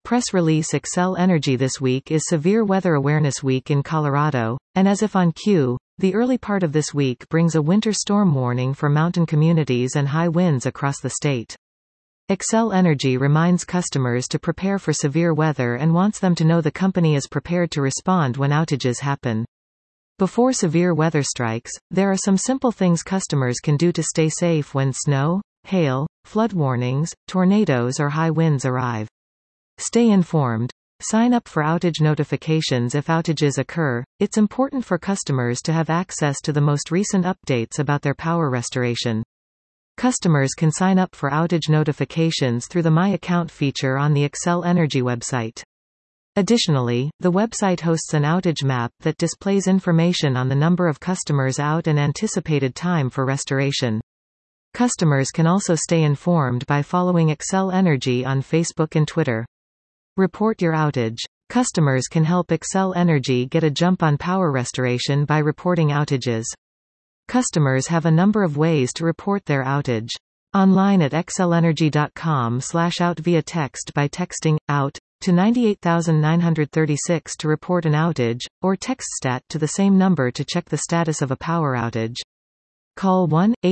Press release. Xcel Energy. This week is Severe Weather Awareness Week in Colorado, and as if on cue, the early part of this week brings a winter storm warning for mountain communities and high winds across the state. Xcel Energy reminds customers to prepare for severe weather and wants them to know the company is prepared to respond when outages happen. Before severe weather strikes, there are some simple things customers can do to stay safe when snow, hail, flood warnings, tornadoes or high winds arrive. Stay informed. Sign up for outage notifications if outages occur. It's important for customers to have access to the most recent updates about their power restoration. Customers can sign up for outage notifications through the My Account feature on the Xcel Energy website. Additionally, the website hosts an outage map that displays information on the number of customers out and anticipated time for restoration. Customers can also stay informed by following Xcel Energy on Facebook and Twitter. Report your outage. Customers can help Xcel Energy get a jump on power restoration by reporting outages. Customers have a number of ways to report their outage. Online at xcelenergy.com/out via text by texting out to 98936 to report an outage, or text STAT to the same number to check the status of a power outage. Call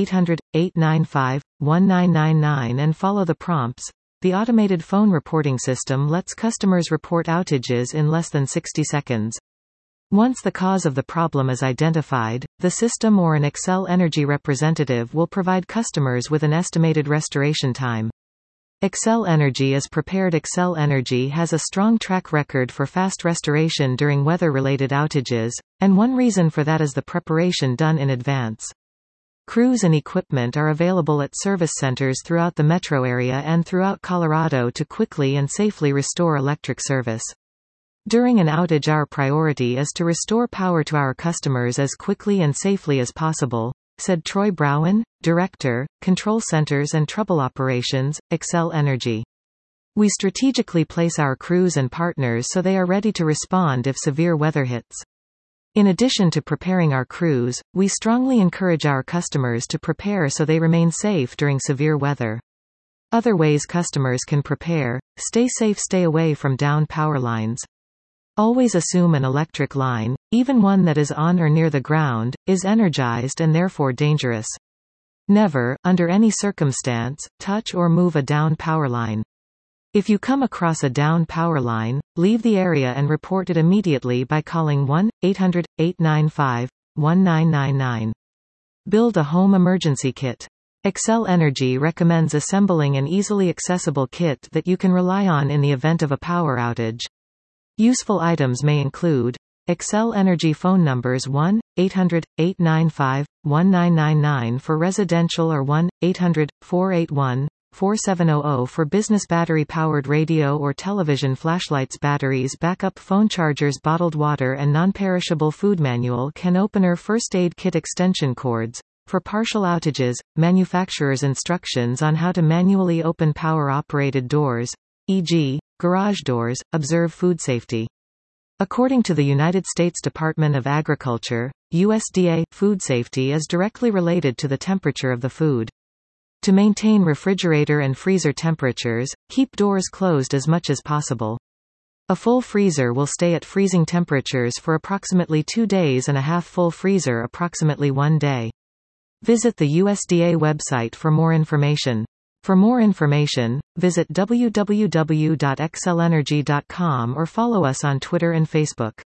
1-800-895-1999 and follow the prompts. The automated phone reporting system lets customers report outages in less than 60 seconds. Once the cause of the problem is identified, the system or an Xcel Energy representative will provide customers with an estimated restoration time. Xcel Energy is prepared. Xcel Energy has a strong track record for fast restoration during weather-related outages, and one reason for that is the preparation done in advance. Crews and equipment are available at service centers throughout the metro area and throughout Colorado to quickly and safely restore electric service. During an outage, our priority is to restore power to our customers as quickly and safely as possible, said Troy Browen, Director, Control Centers and Trouble Operations, Xcel Energy. We strategically place our crews and partners so they are ready to respond if severe weather hits. In addition to preparing our crews, we strongly encourage our customers to prepare so they remain safe during severe weather. Other ways customers can prepare: stay safe, stay away from downed power lines. Always assume an electric line, even one that is on or near the ground, is energized and therefore dangerous. Never, under any circumstance, touch or move a downed power line. If you come across a downed power line, leave the area and report it immediately by calling 1-800-895-1999. Build a home emergency kit. Xcel Energy recommends assembling an easily accessible kit that you can rely on in the event of a power outage. Useful items may include Xcel Energy phone numbers 1-800-895-1999 for residential or 1-800-481-4700 for business, battery-powered radio or television flashlights, batteries, backup phone chargers, bottled water and non-perishable food, manual, can opener, first aid kit, extension cords. For partial outages, manufacturer's instructions on how to manually open power-operated doors, e.g., garage doors. Observe food safety. According to the United States Department of Agriculture, USDA, food safety is directly related to the temperature of the food. To maintain refrigerator and freezer temperatures, keep doors closed as much as possible. A full freezer will stay at freezing temperatures for approximately 2 days and a half full freezer approximately 1 day. Visit the USDA website for more information. For more information, visit www.xcelenergy.com or follow us on Twitter and Facebook.